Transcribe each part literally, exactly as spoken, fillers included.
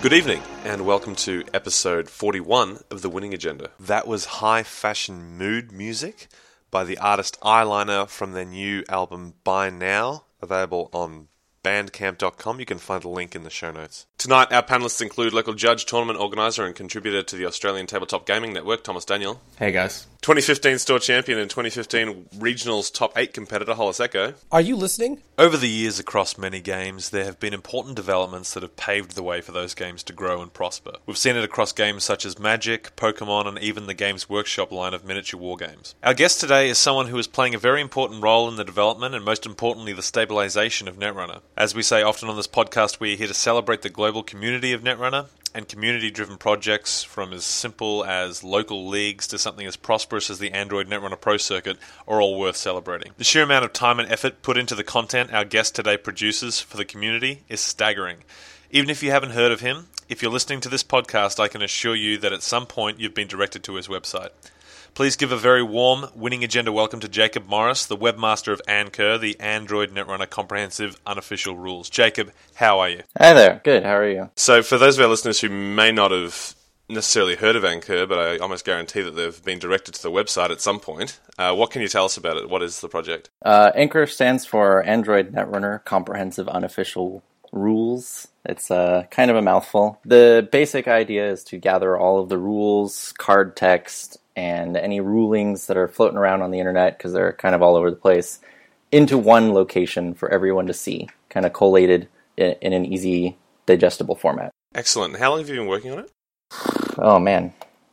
Good evening, and welcome to episode forty-one of The Winning Agenda. That was High Fashion Mood music by the artist Eyeliner from their new album Buy Now, available on bandcamp dot com. You can find a link in the show notes. Tonight, our panellists include local judge, tournament organiser and contributor to the Australian Tabletop Gaming Network, Thomas Daniel. Hey guys. twenty fifteen store champion and twenty fifteen regionals top eight competitor, Hollis Echo. Are you listening? Over the years across many games, there have been important developments that have paved the way for those games to grow and prosper. We've seen it across games such as Magic, Pokemon, and even the Games Workshop line of miniature war games. Our guest today is someone who is playing a very important role in the development and most importantly the stabilisation of Netrunner. As we say often on this podcast, we are here to celebrate the global community of Netrunner, and community-driven projects from as simple as local leagues to something as prosperous as the Android Netrunner Pro Circuit are all worth celebrating. The sheer amount of time and effort put into the content our guest today produces for the community is staggering. Even if you haven't heard of him, if you're listening to this podcast, I can assure you that at some point you've been directed to his website. Please give a very warm Winning Agenda welcome to Jacob Morris, the webmaster of Anchor, the Android Netrunner Comprehensive Unofficial Rules. Jacob, how are you? Hi there. Good. How are you? So for those of our listeners who may not have necessarily heard of Anchor, but I almost guarantee that they've been directed to the website at some point, uh, what can you tell us about it? What is the project? Uh, Anchor stands for Android Netrunner Comprehensive Unofficial Rules. It's uh, kind of a mouthful. The basic idea is to gather all of the rules, card text, and any rulings that are floating around on the internet, because they're kind of all over the place, into one location for everyone to see, kind of collated in, in an easy, digestible format. Excellent. How long have you been working on it? Oh, man.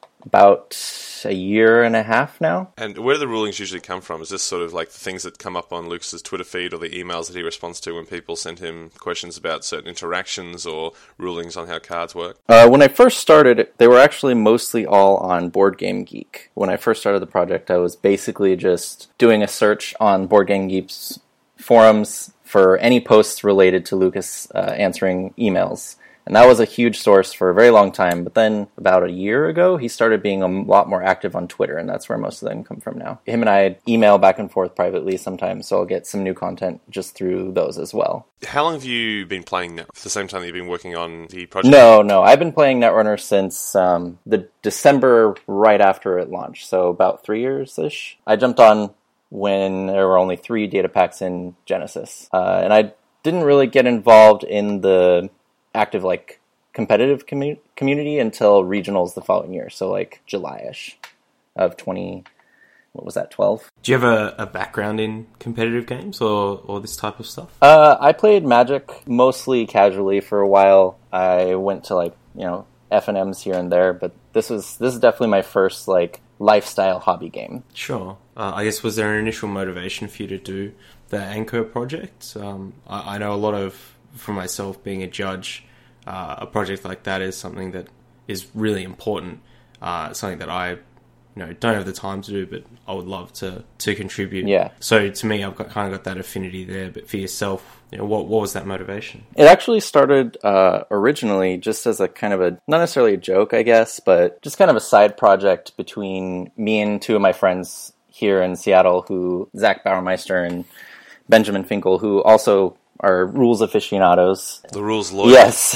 About a year and a half now. And where do the rulings usually come from? Is this sort of like the things that come up on Lucas's Twitter feed or the emails that he responds to when people send him questions about certain interactions or rulings on how cards work? Uh, when I first started, they were actually mostly all on Board Game Geek. When I first started the project, I was basically just doing a search on Board Game Geek's forums for any posts related to Lucas uh, answering emails. And that was a huge source for a very long time. But then about a year ago, he started being a lot more active on Twitter, and that's where most of them come from now. Him and I email back and forth privately sometimes, so I'll get some new content just through those as well. How long have you been playing now? At the same time that you've been working on the project? No, no. I've been playing Netrunner since um, the December right after it launched, so about three years-ish. I jumped on when there were only three data packs in Genesis. Uh, and I didn't really get involved in the active, like, competitive commu- community until regionals the following year, so like July-ish of twenty, what was that, twelve? Do you have a, a background in competitive games or, or this type of stuff? Uh, I played Magic mostly casually for a while. I went to, like, you know, F and M's here and there, but this was this is definitely my first, like, lifestyle hobby game. Sure. Uh, I guess, was there an initial motivation for you to do the Anchor project? Um, I, I know a lot of, for myself, being a judge, uh, a project like that is something that is really important. Uh, something that I, you know, don't have the time to do, but I would love to, to contribute. Yeah. So to me, I've got, kind of got that affinity there. But for yourself, you know, what what was that motivation? It actually started uh, originally just as a kind of a, not necessarily a joke, I guess, but just kind of a side project between me and two of my friends here in Seattle, who Zach Bauermeister and Benjamin Finkel, who also are rules aficionados. The rules lawyer. Yes.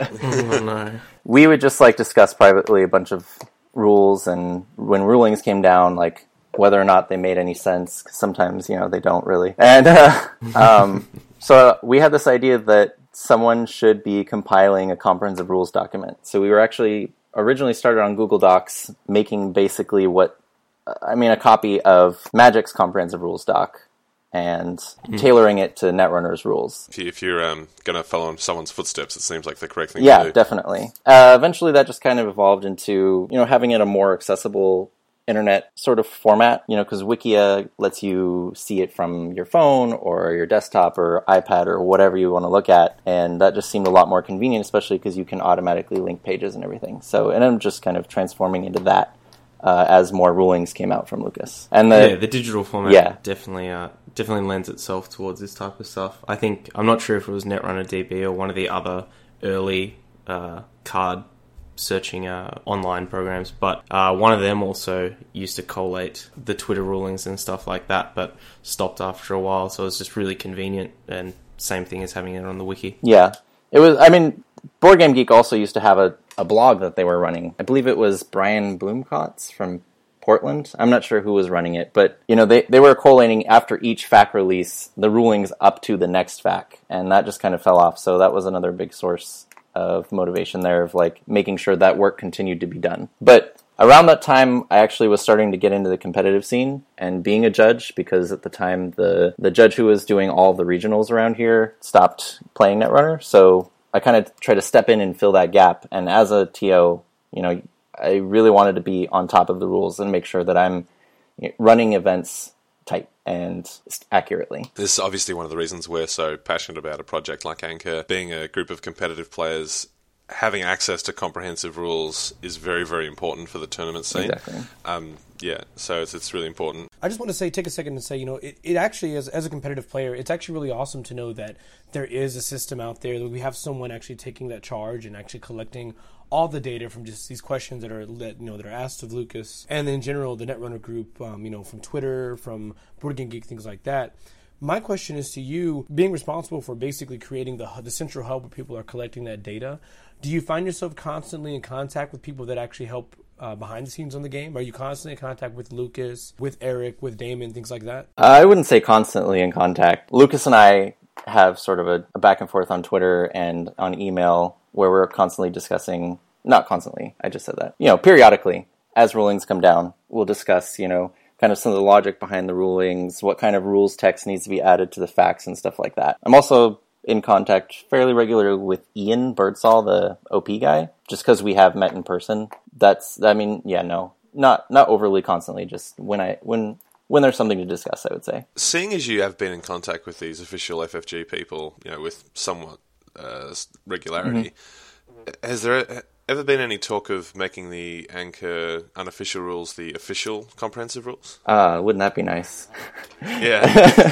Oh, no. We would just, like, discuss privately a bunch of rules, and when rulings came down, like, whether or not they made any sense, 'cause sometimes, you know, they don't really. And uh, um, so we had this idea that someone should be compiling a comprehensive rules document. So we were actually originally started on Google Docs, making basically what, I mean, a copy of Magic's comprehensive rules doc, and mm. tailoring it to Netrunner's rules. If, you, if you're um, going to follow in someone's footsteps, it seems like the correct thing yeah, to do. Yeah, definitely. Uh, eventually that just kind of evolved into, you know, having it a more accessible internet sort of format, you know, because Wikia lets you see it from your phone or your desktop or iPad or whatever you want to look at, and that just seemed a lot more convenient, especially because you can automatically link pages and everything. So, and I'm just kind of transforming into that uh, as more rulings came out from Lucas. And the, yeah, the digital format yeah. definitely uh, definitely lends itself towards this type of stuff. I think, I'm not sure if it was Netrunner D B or one of the other early uh, card searching uh, online programs, but uh, one of them also used to collate the Twitter rulings and stuff like that, but stopped after a while, so it was just really convenient, and same thing as having it on the wiki. Yeah. It was, I mean, Board Game Geek also used to have a, a blog that they were running. I believe it was Brian Blumkotz from Portland. I'm not sure who was running it, but you know, they, they were collating after each F A Q release the rulings up to the next F A Q, and that just kind of fell off. So that was another big source of motivation there of like making sure that work continued to be done. But around that time, I actually was starting to get into the competitive scene and being a judge, because at the time the the judge who was doing all the regionals around here stopped playing Netrunner. So I kind of tried to step in and fill that gap. And as a T O, you know, I really wanted to be on top of the rules and make sure that I'm running events tight and accurately. This is obviously one of the reasons we're so passionate about a project like Anchor. Being a group of competitive players, having access to comprehensive rules is very, very important for the tournament scene. Exactly. Um, yeah, so it's, it's really important. I just want to say, take a second and say, you know, it, it actually is, as a competitive player, it's actually really awesome to know that there is a system out there, that we have someone actually taking that charge and actually collecting all the data from just these questions that are that, you know, that are asked of Lucas, and then in general the Netrunner group, um, you know, from Twitter, from Board Game Geek, things like that. My question is to you, being responsible for basically creating the the central hub where people are collecting that data. Do you find yourself constantly in contact with people that actually help uh, behind the scenes on the game? Are you constantly in contact with Lucas, with Eric, with Damon, things like that? I wouldn't say constantly in contact. Lucas and I have sort of a, a back and forth on Twitter and on email where we're constantly discussing, not constantly, I just said that, you know, periodically, as rulings come down, we'll discuss, you know, kind of some of the logic behind the rulings, what kind of rules text needs to be added to the facts and stuff like that. I'm also in contact fairly regularly with Ian Birdsall, the O P guy, just because we have met in person. That's, I mean, yeah, no, not not overly constantly, just when I, when... when there's something to discuss, I would say. Seeing as you have been in contact with these official F F G people, you know, with somewhat uh, regularity, mm-hmm. has there ever been any talk of making the Anchor unofficial rules the official comprehensive rules? Uh, wouldn't that be nice? Yeah.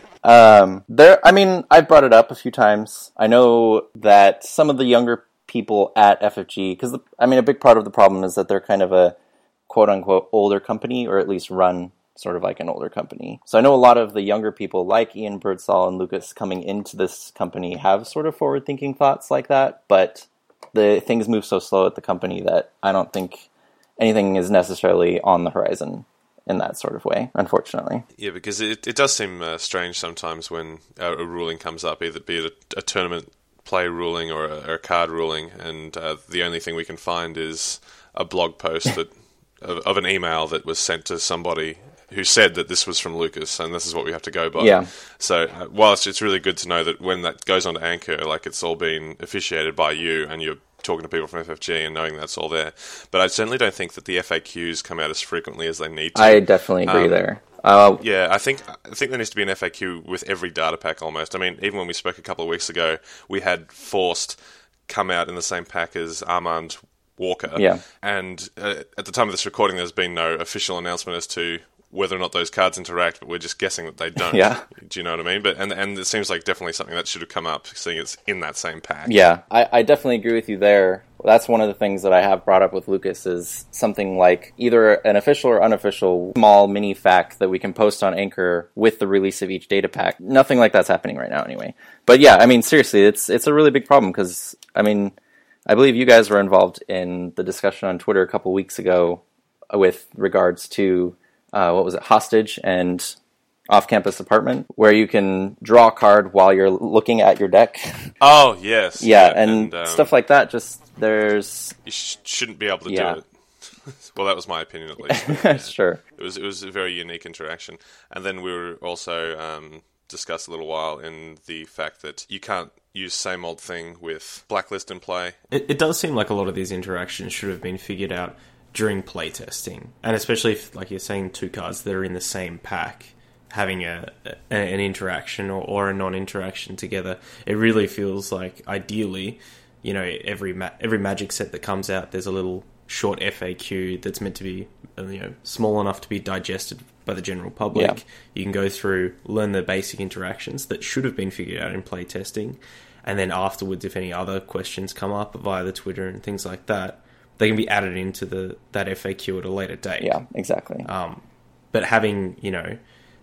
um, there. I mean, I brought it up a few times. I know that some of the younger people at F F G, because, I mean, a big part of the problem is that they're kind of a quote-unquote older company, or at least run sort of like an older company. So I know a lot of the younger people like Ian Birdsall and Lucas coming into this company have sort of forward-thinking thoughts like that, but the things move so slow at the company that I don't think anything is necessarily on the horizon in that sort of way, unfortunately. Yeah, because it, it does seem uh, strange sometimes when a, a ruling comes up, either be it a, a tournament play ruling or a, or a card ruling, and uh, the only thing we can find is a blog post that of, of an email that was sent to somebody who said that this was from Lucas, and this is what we have to go by. Yeah. So, uh, whilst it's really good to know that when that goes on to Anchor, like, it's all been officiated by you, and you're talking to people from F F G and knowing that's all there. But I certainly don't think that the F A Qs come out as frequently as they need to. I definitely agree um, there. Uh, yeah, I think I think there needs to be an F A Q with every data pack almost. I mean, even when we spoke a couple of weeks ago, we had Forced come out in the same pack as Armand Walker. Yeah. And uh, at the time of this recording, there's been no official announcement as to whether or not those cards interact, but we're just guessing that they don't. Yeah. Do you know what I mean? But and and it seems like definitely something that should have come up, seeing it's in that same pack. Yeah, I, I definitely agree with you there. That's one of the things that I have brought up with Lucas is something like either an official or unofficial small mini F A Q that we can post on Anchor with the release of each data pack. Nothing like that's happening right now anyway. But yeah, I mean, seriously, it's it's a really big problem because, I mean, I believe you guys were involved in the discussion on Twitter a couple weeks ago with regards to Uh, what was it, Hostage and Off-Campus Apartment, where you can draw a card while you're looking at your deck. Oh, yes. Yeah, yeah and, and um, stuff like that, just there's... You sh- shouldn't be able to yeah. do it. Well, that was my opinion, at least. But, yeah. Sure. It was, it was a very unique interaction. And then we were also um, discussed a little while in the fact that you can't use same old thing with Blacklist in play. It, it does seem like a lot of these interactions should have been figured out during playtesting, and especially if, like you're saying, two cards that are in the same pack having a, a an interaction or, or a non-interaction together, it really feels like ideally, you know, every ma- every Magic set that comes out, there's a little short F A Q that's meant to be, you know, small enough to be digested by the general public. Yeah. You can go through, learn the basic interactions that should have been figured out in playtesting, and then afterwards, if any other questions come up via the Twitter and things like that, they can be added into the that F A Q at a later date. Yeah, exactly. Um, but having, you know,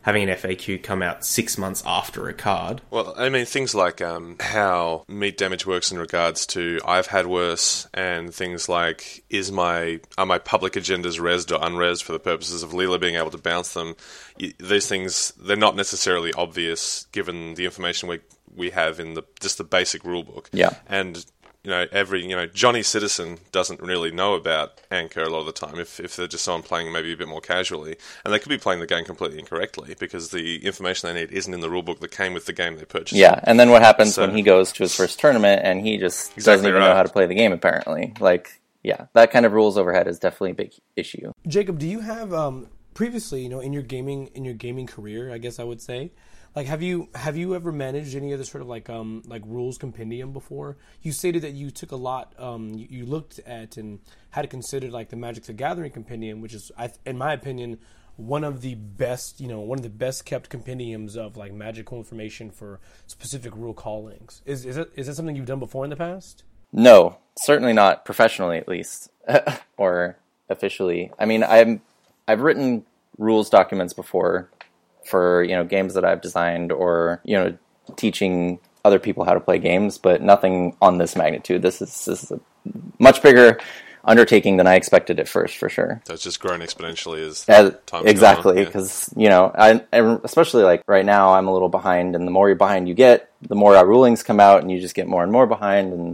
having an F A Q come out six months after a card. Well, I mean, things like um, how meat damage works in regards to I've had worse, and things like is my are my public agendas resed or unresed for the purposes of Leela being able to bounce them. These things, they're not necessarily obvious given the information we we have in the just the basic rulebook. Yeah. And you know, every, you know, Johnny Citizen doesn't really know about Anchor a lot of the time if, if they're just someone playing maybe a bit more casually. And they could be playing the game completely incorrectly because the information they need isn't in the rulebook that came with the game they purchased. Yeah, and then what happens So- when he goes to his first tournament and he just Exactly doesn't even know right. how to play the game, apparently. Like, yeah, that kind of rules overhead is definitely a big issue. Jacob, do you have um, previously, you know, in your gaming in your gaming career, I guess I would say, like, have you have you ever managed any other sort of like um like rules compendium before? You stated that you took a lot, um, you, you looked at and had considered like the Magic the Gathering compendium, which is, I, in my opinion, one of the best, you know, one of the best kept compendiums of like magical information for specific rule callings. Is is it is that something you've done before in the past? No, certainly not professionally, at least, or officially. I mean, I'm I've written rules documents before for, you know, games that I've designed or, you know, teaching other people how to play games, but nothing on this magnitude. This is this is a much bigger undertaking than I expected at first, for sure. So it's just grown exponentially as As, time exactly, Yeah. because, you know, I, and especially like right now, I'm a little behind, and the more you're behind you get, the more our rulings come out, and you just get more and more behind, and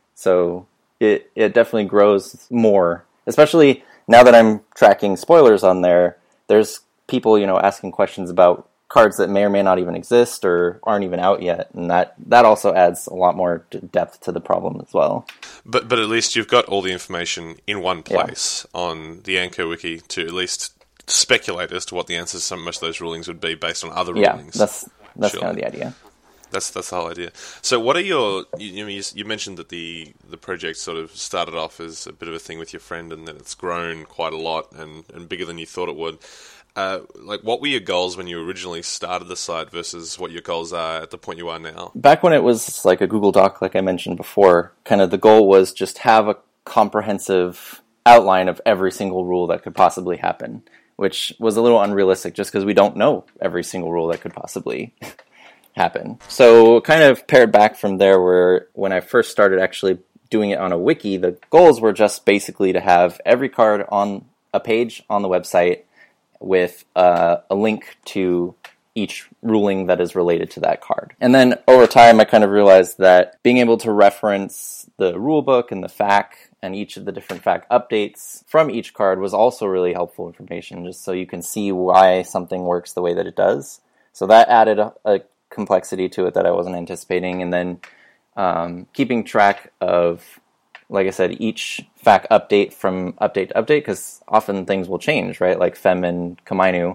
so it it definitely grows more. Especially now that I'm tracking spoilers on there, there's people, you know, asking questions about cards that may or may not even exist or aren't even out yet, and that that also adds a lot more d- depth to the problem as well. But but at least you've got all the information in one place on the Anchor wiki to at least speculate as to what the answers to some most of those rulings would be based on other Yeah, rulings. that's that's Sure. kind of the idea. That's that's the whole idea. So, what are your? You, you, you mentioned that the the project sort of started off as a bit of a thing with your friend, and then it's grown quite a lot and, and bigger than you thought it would. Uh, like, what were your goals when you originally started the site versus what your goals are at the point you are now? Back when it was like a Google Doc, like I mentioned before, kind of the goal was just have a comprehensive outline of every single rule that could possibly happen, which was a little unrealistic just because we don't know every single rule that could possibly happen. So kind of paired back from there, where when I first started actually doing it on a wiki, the goals were just basically to have every card on a page on the website with uh, a link to each ruling that is related to that card. And then over time, I kind of realized that being able to reference the rulebook and the F A Q and each of the different F A Q updates from each card was also really helpful information, just so you can see why something works the way that it does. So that added a, a complexity to it that I wasn't anticipating. And then um, keeping track of, like I said, each F A Q update from update to update, because often things will change, right? Like Fem and Kamainu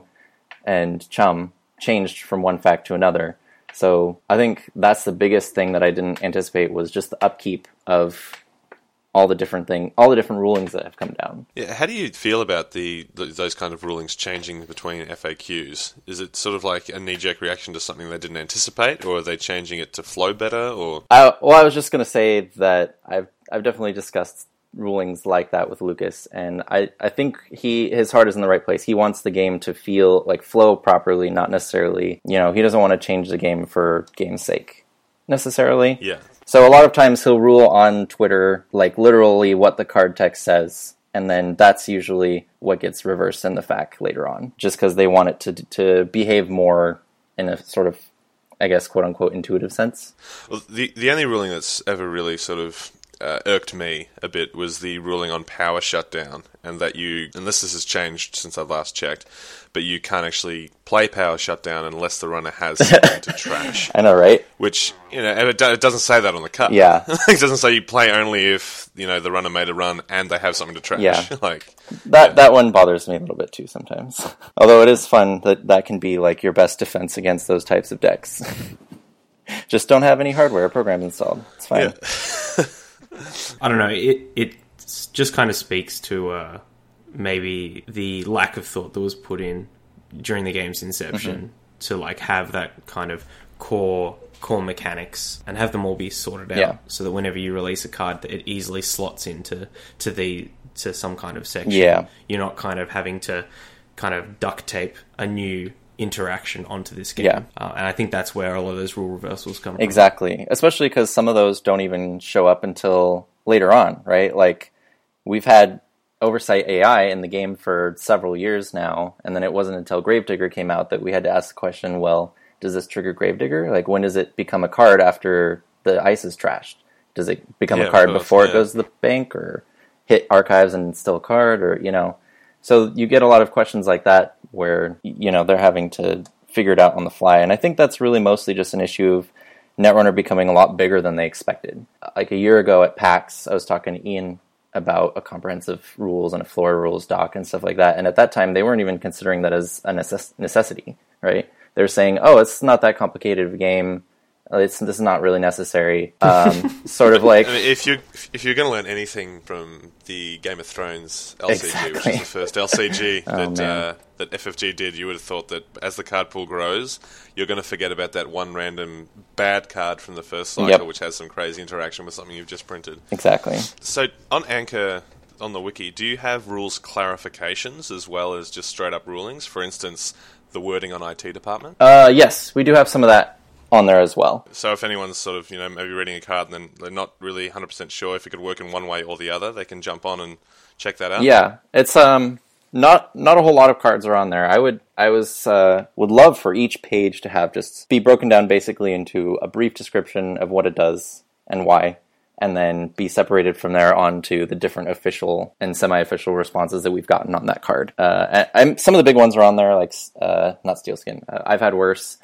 and Chum changed from one F A Q to another. So I think that's the biggest thing that I didn't anticipate, was just the upkeep of all the different thing, all the different rulings that have come down. Yeah, how do you feel about the, the those kind of rulings changing between F A Qs? Is it sort of like a knee-jerk reaction to something they didn't anticipate, or are they changing it to flow better? Or I, well, I was just going to say that I've I've definitely discussed rulings like that with Lucas, and I, I think he his heart is in the right place. He wants the game to feel like flow properly, not necessarily, you know, he doesn't want to change the game for game's sake necessarily. yeah, So a lot of times he'll rule on Twitter like literally what the card text says, and then that's usually what gets reversed in the F A Q later on, just because they want it to to behave more in a sort of, I guess, quote unquote intuitive sense. well, the the only ruling that's ever really sort of uh, irked me a bit was the ruling on power shutdown, and that you, unless this has changed since I last checked, but you can't actually play power shutdown unless the runner has something to trash. I know, right? Which, you know, it, do- it doesn't say that on the card. Yeah. It doesn't say you play only if, you know, the runner made a run and they have something to trash. Yeah. like That yeah. that one bothers me a little bit too sometimes. Although it is fun that that can be like your best defense against those types of decks. Just don't have any hardware programs installed. It's fine. Yeah. I don't know. It it just kind of speaks to uh, maybe the lack of thought that was put in during the game's inception Mm-hmm. to like have that kind of core core mechanics and have them all be sorted out, Yeah. so that whenever you release a card, that it easily slots into to the to some kind of section. Yeah. You're not kind of having to kind of duct tape a new interaction onto this game. Yeah. Uh, and I think that's where a lot of those rule reversals come from. Exactly. Especially because some of those don't even show up until later on, right? Like, we've had Oversight A I in the game for several years now, and then it wasn't until Gravedigger came out that we had to ask the question, well, does this trigger Gravedigger? Like, when does it become a card after the ice is trashed? Does it become yeah, a card both, before yeah. it goes to the bank, or hit archives and it's still a card, or, you know? So you get a lot of questions like that where, you know, they're having to figure it out on the fly. And I think that's really mostly just an issue of Netrunner becoming a lot bigger than they expected. Like a year ago at PAX, I was talking to Ian about a comprehensive rules and a Flora rules doc and stuff like that. And at that time, they weren't even considering that as a necess- necessity, right? They're saying, oh, it's not that complicated of a game. It's, this is not really necessary. Um, sort of like... I mean, if, you, if you're going to learn anything from the Game of Thrones L C G, Exactly. which is the first L C G Oh, that, man. uh, that F F G did, you would have thought that as the card pool grows, you're going to forget about that one random bad card from the first cycle, Yep. which has some crazy interaction with something you've just printed. Exactly. So on Anchor, on the wiki, do you have rules clarifications as well as just straight-up rulings? For instance, the wording on I T department? Uh, yes, we do have some of that on there as well. So if anyone's sort of, you know, maybe reading a card and then they're not really one hundred percent sure if it could work in one way or the other, they can jump on and check that out? Yeah, it's um not not a whole lot of cards are on there. I would I was uh, would love for each page to have just be broken down basically into a brief description of what it does and why, and then be separated from there onto the different official and semi-official responses that we've gotten on that card. Uh, and, and some of the big ones are on there, like uh, not Steelskin. Uh, I've had worse,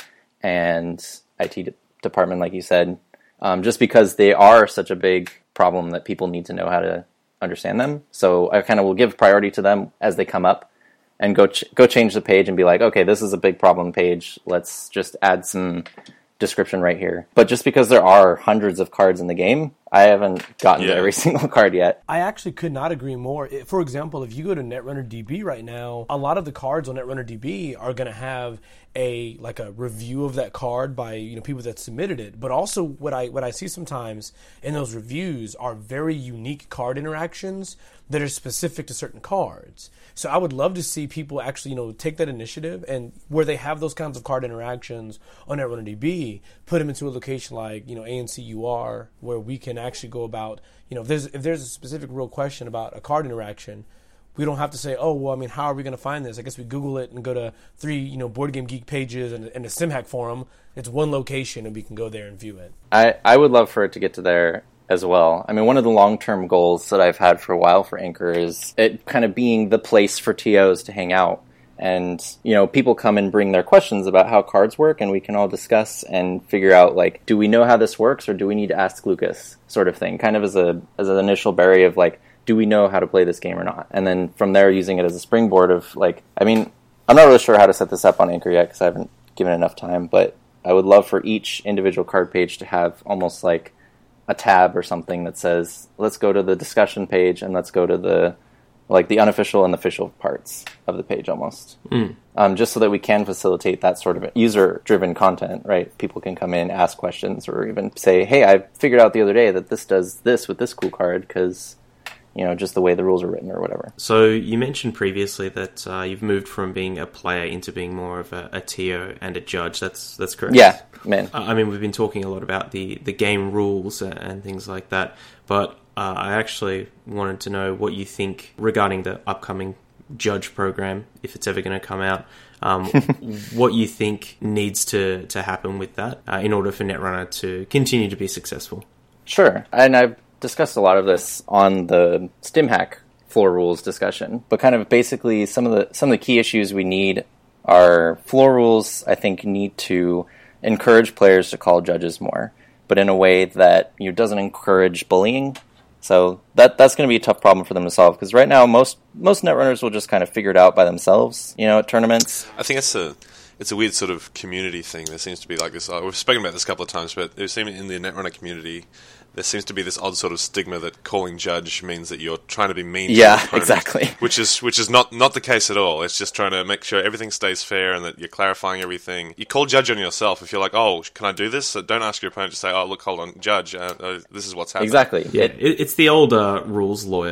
and I T de- department, like you said, um, just because they are such a big problem that people need to know how to understand them. So I kind of will give priority to them as they come up, and go ch- go change the page and be like, okay, this is a big problem page. Let's just add some description right here. But just because there are hundreds of cards in the game, I haven't gotten Yeah. to every single card yet. I actually could not agree more. It- For example, if you go to Netrunner D B right now, a lot of the cards on Netrunner D B are going to have a like a review of that card by, you know, people that submitted it. But also what I what I see sometimes in those reviews are very unique card interactions that are specific to certain cards. So I would love to see people actually, you know, take that initiative and where they have those kinds of card interactions on Netrunner D B, put them into a location like, you know, A N C U R, where we can actually go about, you know, if there's if there's a specific real question about a card interaction, we don't have to say, oh, well, I mean, how are we going to find this? I guess we Google it and go to three, you know, Board Game Geek pages and, and a SimHack forum. It's one location and we can go there and view it. I, I would love for it to get to there as well. I mean, one of the long-term goals that I've had for a while for Anchor is it kind of being the place for T Os to hang out. And, you know, people come and bring their questions about how cards work, and we can all discuss and figure out, like, do we know how this works, or do we need to ask Lucas, sort of thing, kind of as a as an initial barrier of, like, do we know how to play this game or not? And then from there, using it as a springboard of, like, I mean, I'm not really sure how to set this up on Anchor yet, because I haven't given enough time, but I would love for each individual card page to have almost like a tab or something that says, let's go to the discussion page and let's go to the, like, the unofficial and official parts of the page almost. Mm. Um, just so that we can facilitate that sort of user-driven content, right? People can come in, ask questions, or even say, hey, I figured out the other day that this does this with this cool card because, you know, just the way the rules are written or whatever. So you mentioned previously that uh, you've moved from being a player into being more of a, a T O and a judge. That's that's correct? Yeah, man. I mean, we've been talking a lot about the, the game rules and things like that, but uh, I actually wanted to know what you think regarding the upcoming judge program, if it's ever going to come out, um, what you think needs to, to happen with that uh, in order for Netrunner to continue to be successful. Sure. And I've discussed a lot of this on the StimHack floor rules discussion, but kind of basically some of the some of the key issues we need are floor rules, I think, need to encourage players to call judges more, but in a way that, you know, doesn't encourage bullying. So that that's going to be a tough problem for them to solve, because right now most most netrunners will just kind of figure it out by themselves, you know, at tournaments. I think it's a it's a weird sort of community thing. There seems to be like this. Uh, we've spoken about this a couple of times, but there seems in the Netrunner community, there seems to be this odd sort of stigma that calling judge means that you're trying to be mean to Yeah, your opponent, exactly. which is which is not, not the case at all. It's just trying to make sure everything stays fair and that you're clarifying everything. You call judge on yourself if you're like, oh, can I do this? So don't ask your opponent to say, oh, look, hold on, judge, uh, uh, this is what's happening. Exactly. Yeah, It- it, it's the old uh, rules lawyer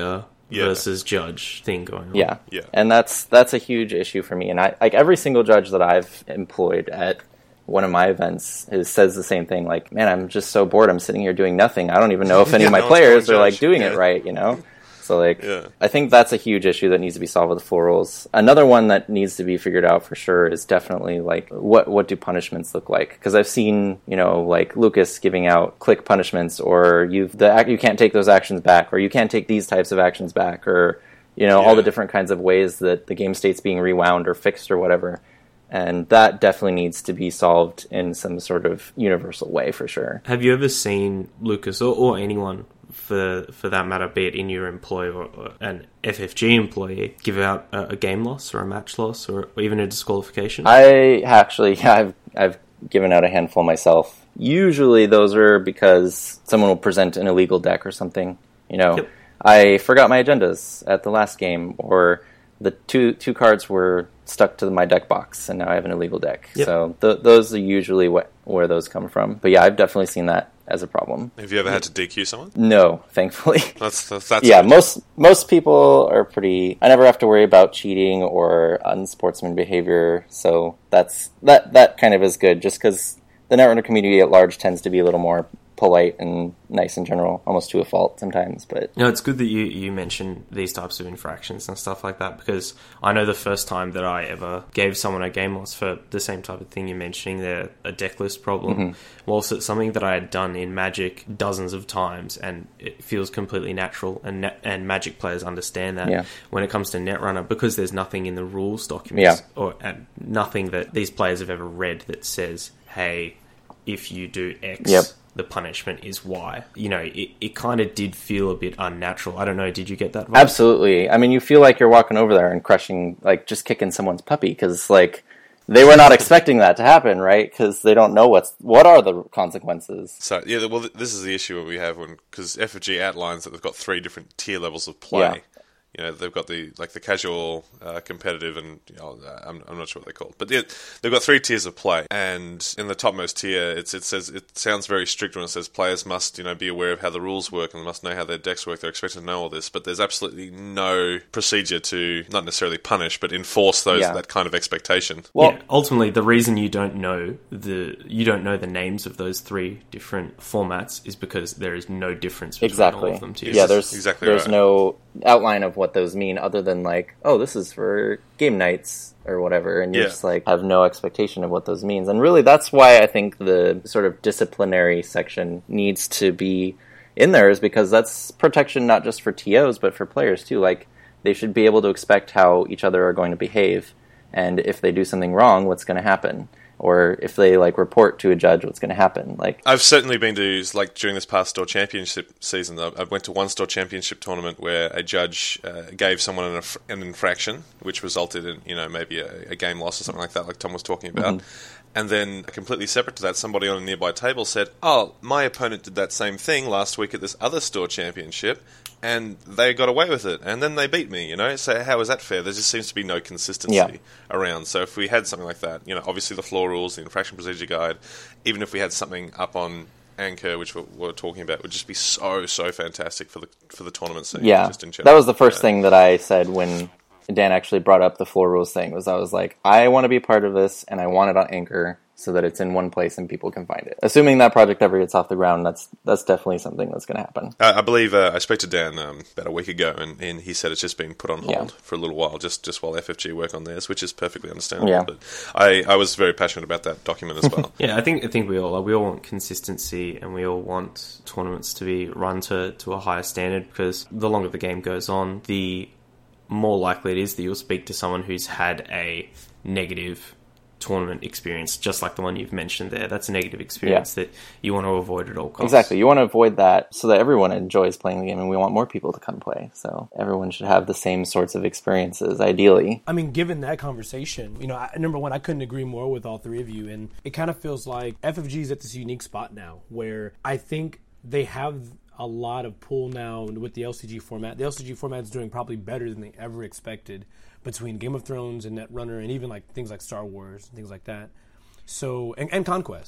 yeah. versus judge thing going on. Yeah, Yeah. and that's that's a huge issue for me. And I like every single judge that I've employed at one of my events is, says the same thing. Like, man, I'm just so bored. I'm sitting here doing nothing. I don't even know if any Yeah, of my no one's players going are like judge. doing Yeah. it right. You know. So, like, Yeah. I think that's a huge issue that needs to be solved with the floor rules. Another one that needs to be figured out for sure is definitely, like, what what do punishments look like? Because I've seen, you know, like, Lucas giving out click punishments, or you've the ac- you can't take those actions back, or you can't take these types of actions back, or, you know, all Yeah. the different kinds of ways that the game state's being rewound or fixed or whatever. And that definitely needs to be solved in some sort of universal way for sure. Have you ever seen Lucas, or, or anyone for for that matter, be it in your employ or, or an F F G employee, give out a, a game loss or a match loss or, or even a disqualification? I actually, yeah, I've I've given out a handful myself. Usually those are because someone will present an illegal deck or something. You know, Yep. I forgot my agendas at the last game, or the two two cards were stuck to my deck box, and now I have an illegal deck. Yep. So th- those are usually what where those come from. But yeah, I've definitely seen that as a problem. Have you ever had to D Q someone? No, thankfully. That's that's, that's Yeah, good. most most people are pretty. I never have to worry about cheating or unsportsman behavior, so that's that that kind of is good. Just because the Netrunner community at large tends to be a little more polite and nice in general, almost to a fault sometimes. But No, it's good that you, you mention these types of infractions and stuff like that, because I know the first time that I ever gave someone a game loss for the same type of thing you're mentioning there, a deck list problem, Mm-hmm. whilst it's something that I had done in Magic dozens of times, and it feels completely natural, and net, and Magic players understand that. Yeah. When it comes to Netrunner, because there's nothing in the rules documents, Yeah. or and nothing that these players have ever read that says, hey, if you do X... Yep. the punishment is Y. You know, it, it kind of did feel a bit unnatural. I don't know, did you get that vibe? absolutely, I mean, you feel like you're walking over there and crushing, like just kicking someone's puppy, because like they were not expecting that to happen, right? Because they don't know what's what are the consequences. So yeah, well, th- this is the issue that we have when because F F G outlines that they've got three different tier levels of play. Yeah. You know, they've got the like the casual, uh, competitive, and you know, uh, I'm I'm not sure what they're called, but yeah, they've got three tiers of play. And in the topmost tier, it's it says it sounds very strict when it says players must you know be aware of how the rules work and they must know how their decks work. They're expected to know all this, but there's absolutely no procedure to not necessarily punish, but enforce those Yeah. that kind of expectation. Well, yeah, ultimately, the reason you don't know the you don't know the names of those three different formats is because there is no difference between exactly. all of them to you. Yeah, there's Exactly there's right. no outline of what those mean other than like, oh, this is for game nights or whatever, and you Yeah. just like have no expectation of what those means. And really, that's why I think the sort of disciplinary section needs to be in there, is because that's protection not just for T Os but for players too. Like, they should be able to expect how each other are going to behave, and if they do something wrong, what's going to happen. Or if they like report to a judge, what's going to happen? Like, I've certainly been to, like, during this past store championship season, I I went to one store championship tournament where a judge uh, gave someone an, inf- an infraction, which resulted in, you know, maybe a, a game loss or something like that, like Tom was talking about. And then, completely separate to that, somebody on a nearby table said, oh, my opponent did that same thing last week at this other store championship, and they got away with it, and then they beat me, you know? So how is that fair? There just seems to be no consistency Yeah. around. So if we had something like that, you know, obviously the floor rules, the infraction procedure guide, even if we had something up on Anchor, which we're, we're talking about, would just be so, so fantastic for the for the tournament scene. yeah, just in general. that was the first Yeah. thing that I said when Dan actually brought up the floor rules thing. Was I was like, I want to be part of this, and I want it on Anchor so that it's in one place and people can find it. Assuming that project ever gets off the ground, that's that's definitely something that's going to happen. Uh, I believe uh, I spoke to Dan um, about a week ago, and, and he said it's just been put on hold Yeah. for a little while, just, just while F F G work on theirs, which is perfectly understandable. Yeah. But I, I was very passionate about that document as well. Yeah, I think I think we all we all want consistency, and we all want tournaments to be run to, to a higher standard, because the longer the game goes on, the more likely it is that you'll speak to someone who's had a negative tournament experience, just like the one you've mentioned there. That's a negative experience that you want to avoid at all costs. Exactly. You want to avoid that so that everyone enjoys playing the game, and we want more people to come play. So everyone should have the same sorts of experiences, ideally. I mean, given that conversation, you know, I, number one, I couldn't agree more with all three of you. And it kind of feels like F F G is at this unique spot now where I think they have a lot of pull now with the L C G format. The L C G format is doing probably better than they ever expected between Game of Thrones and Netrunner and even like things like Star Wars and things like that. So, and, and Conquest.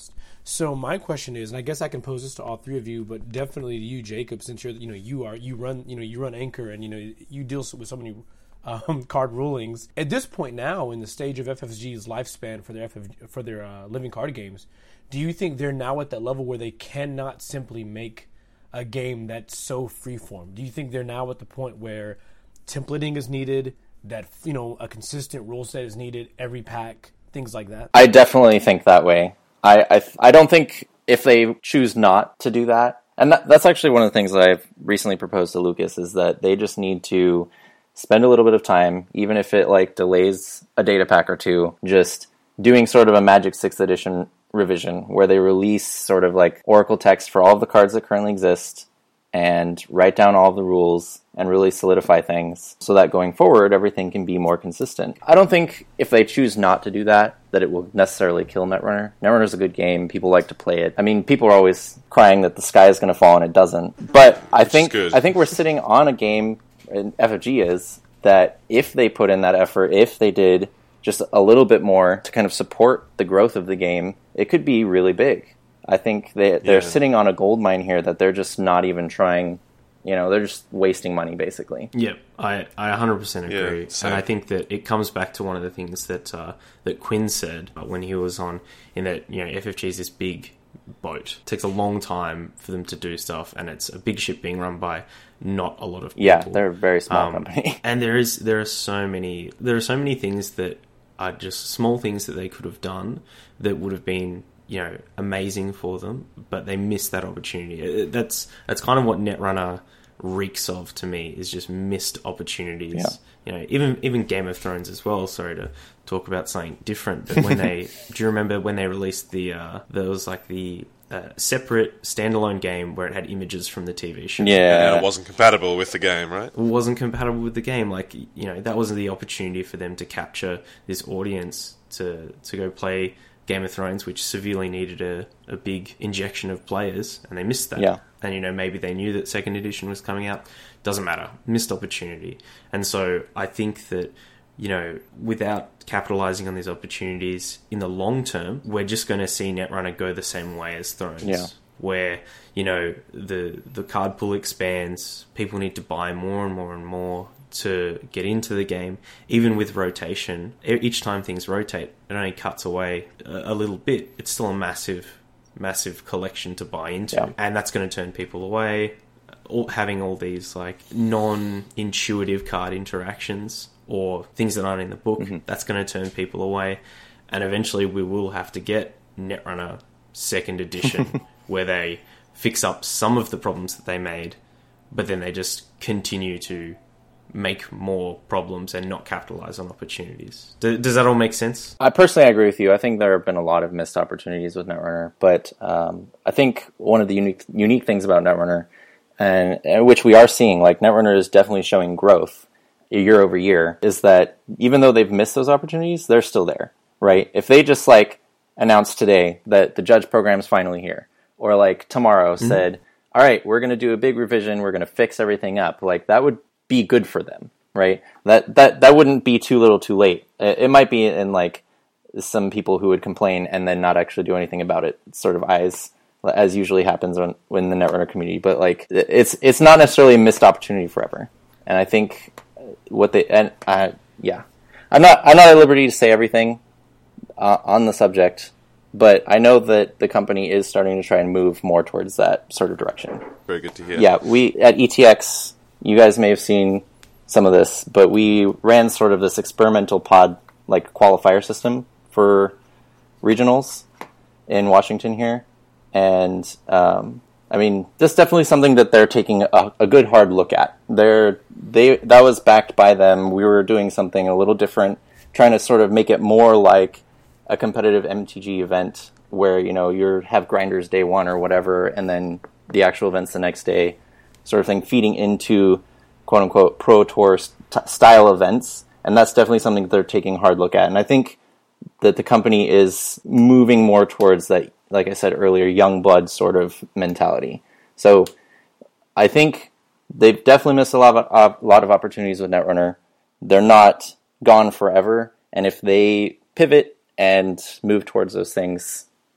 So my question is, and I guess I can pose this to all three of you, but definitely to you, Jacob, since you're, you know, you are, you run, you know, you run Anchor, and you know, you deal with so many um, card rulings. At this point now, in the stage of F F G's lifespan for their F F, for their uh, living card games, do you think they're now at that level where they cannot simply make a game that's so freeform? Do you think they're now at the point where templating is needed, that, you know, a consistent rule set is needed every pack, things like that? I definitely think that way. I I, I don't think if they choose not to do that, and that, that's actually one of the things that I've recently proposed to Lucas, is that they just need to spend a little bit of time, even if it like delays a data pack or two, just doing sort of a Magic sixth edition revision where they release sort of like Oracle text for all of the cards that currently exist and write down all of the rules and really solidify things so that going forward everything can be more consistent. I don't think if they choose not to do that, that it will necessarily kill Netrunner. Netrunner is a good game. People like to play it. I mean, people are always crying that the sky is going to fall and it doesn't. But I think I think we're sitting on a game, and F F G is, that if they put in that effort, if they did just a little bit more to kind of support the growth of the game, it could be really big. I think they, they're yeah. sitting on a gold mine here that they're just not even trying, you know, they're just wasting money, basically. Yeah, I, I one hundred percent agree. Yeah, and I think that it comes back to one of the things that uh, that Quinn said when he was on, in that, you know, F F G is this big boat. It takes a long time for them to do stuff, and it's a big ship being run by not a lot of people. Yeah, they're a very small um, company. And there is there are so many there are so many things that are just small things that they could have done that would have been, you know, amazing for them, but they missed that opportunity. That's that's kind of what Netrunner reeks of to me, is just missed opportunities. Yeah. You know, even even Game of Thrones as well. Sorry to talk about something different, but when they do you remember when they released the uh, there was like the uh, separate standalone game where it had images from the T V show. Yeah, and it wasn't compatible with the game, right? It wasn't compatible with the game. Like, you know, that wasn't the opportunity for them to capture this audience to to go play Game of Thrones, which severely needed a, a big injection of players, and they missed that. Yeah. And, you know, maybe they knew that second edition was coming out. Doesn't matter. Missed opportunity. And so I think that, you know, without capitalizing on these opportunities in the long term, we're just going to see Netrunner go the same way as Thrones. Yeah. Where, you know, the the card pool expands, people need to buy more and more and more to get into the game. Even with rotation, each time things rotate, it only cuts away a, a little bit. It's still a massive, massive collection to buy into. Yeah. And that's going to turn people away. All, having all these like non-intuitive card interactions or things that aren't in the book, mm-hmm. that's going to turn people away. And eventually we will have to get Netrunner second edition where they fix up some of the problems that they made, but then they just continue to make more problems and not capitalize on opportunities. D- does that all make sense? I personally agree with you. I think there have been a lot of missed opportunities with Netrunner, but um, I think one of the unique unique things about Netrunner, and, and which we are seeing, like Netrunner is definitely showing growth year over year, is that even though they've missed those opportunities, they're still there, right? If they just like announced today that the judge program's finally here, or like tomorrow mm-hmm. said, all right, we're going to do a big revision, we're going to fix everything up, like that would be good for them, right? That that that wouldn't be too little too late. It, it might be in like some people who would complain and then not actually do anything about it, sort of eyes, as usually happens when, when the Netrunner community. But like it's it's not necessarily a missed opportunity forever. And I think what they and I yeah, I'm not I'm not at liberty to say everything uh, on the subject, but I know that the company is starting to try and move more towards that sort of direction. Very good to hear. Yeah, we at E T X. You guys may have seen some of this, but we ran sort of this experimental pod like qualifier system for regionals in Washington here. And, um, I mean, this is definitely something that they're taking a, a good hard look at. They're, they, that was backed by them. We were doing something a little different, trying to sort of make it more like a competitive M T G event where, you know, you have grinders day one or whatever, and then the actual events the next day, sort of thing, feeding into quote-unquote Pro Tour st- style events. And that's definitely something that they're taking a hard look at. And I think that the company is moving more towards that, like I said earlier, young blood sort of mentality. So I think they've definitely missed a lot of, a lot of opportunities with Netrunner. They're not gone forever. And if they pivot and move towards those things,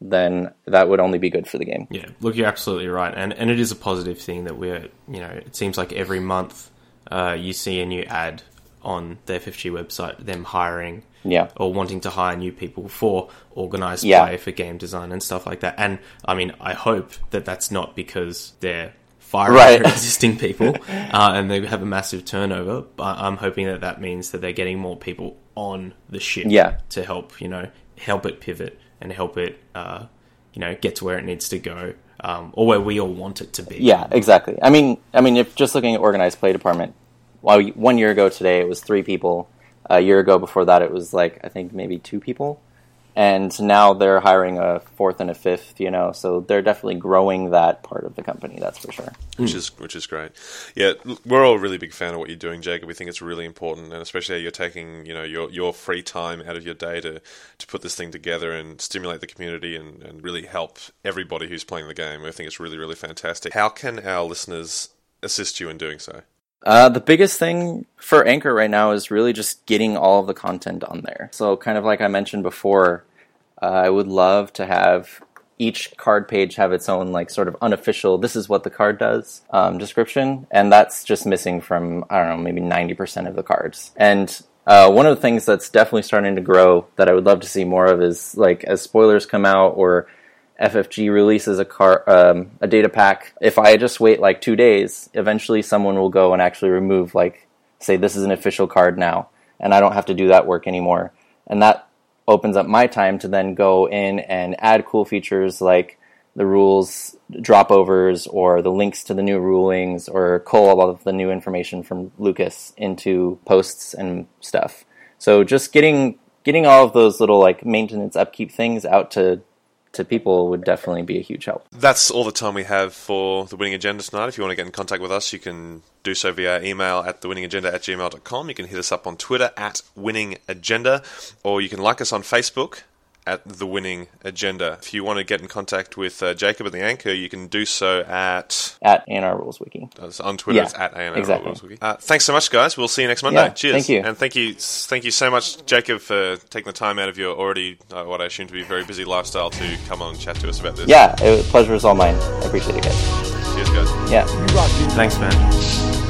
then that would only be good for the game. Yeah, look, you're absolutely right, and and it is a positive thing that we're, you know, it seems like every month uh, you see a new ad on the F F G website, them hiring yeah. or wanting to hire new people for organised yeah. play, for game design and stuff like that. And I mean, I hope that that's not because they're firing right. their existing people uh, and they have a massive turnover. But I'm hoping that that means that they're getting more people on the ship yeah. to help, you know, help it pivot and help it, uh, you know, get to where it needs to go, um, or where we all want it to be. Yeah, exactly. I mean, I mean, if just looking at organized play department, well, one year ago today it was three people. A year ago before that it was like I think maybe two people, and now they're hiring a fourth and a fifth. You know, so they're definitely growing that part of the company. That's for sure. Which is which is great. Yeah, we're all a really big fan of what you're doing, Jacob. We think it's really important, and especially how you're taking, you know, your your free time out of your day to, to put this thing together and stimulate the community and, and really help everybody who's playing the game. I think it's really, really fantastic. How can our listeners assist you in doing so? Uh, the biggest thing for Anchor right now is really just getting all of the content on there. So kind of like I mentioned before, uh, I would love to have each card page have its own like sort of unofficial, this is what the card does, um, description. And that's just missing from, I don't know, maybe ninety percent of the cards. And uh, one of the things that's definitely starting to grow that I would love to see more of is like as spoilers come out or F F G releases a car, um, a data pack. If I just wait like two days, eventually someone will go and actually remove, like, say this is an official card now, and I don't have to do that work anymore. And that opens up my time to then go in and add cool features like the rules dropovers or the links to the new rulings or cull all of the new information from Lucas into posts and stuff. So just getting getting all of those little like maintenance upkeep things out to to people would definitely be a huge help. That's all the time we have for The Winning Agenda tonight. If you want to get in contact with us, you can do so via email at thewinningagenda at gmail dot com. You can hit us up on Twitter at Winning Agenda, or you can like us on Facebook at The Winning Agenda. If you want to get in contact with uh, Jacob at the Anchor, you can do so at... At A N R Rules Wiki. On Twitter, yeah, it's at A N R exactly. Rules Wiki. Uh, thanks so much, guys. We'll see you next Monday. Yeah, Cheers. thank you. And thank you thank you so much, Jacob, for taking the time out of your already, uh, what I assume to be a very busy lifestyle to come on and chat to us about this. Yeah, it was, pleasure is all mine. I appreciate it, guys. Cheers, guys. Yeah. You rock, dude. Thanks, man.